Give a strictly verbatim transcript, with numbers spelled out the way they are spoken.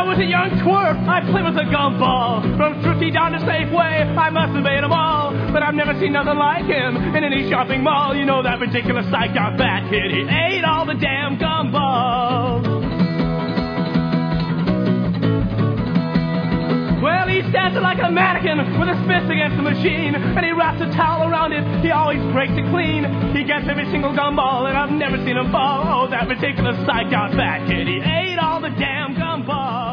was a young twerp, I played with a gumball. From Thrifty down to Safeway, I must have made them all. But I've never seen nothing like him in any shopping mall. You know that ridiculous psych-out fat kid, he ate all the damn gumballs. Well, he's dancing like a mannequin with his fist against the machine, and he wraps a towel around it, he always breaks it clean. He gets every single gumball, and I've never seen him fall. Oh, that ridiculous psych-out fat kid, he ate all the damn gumballs.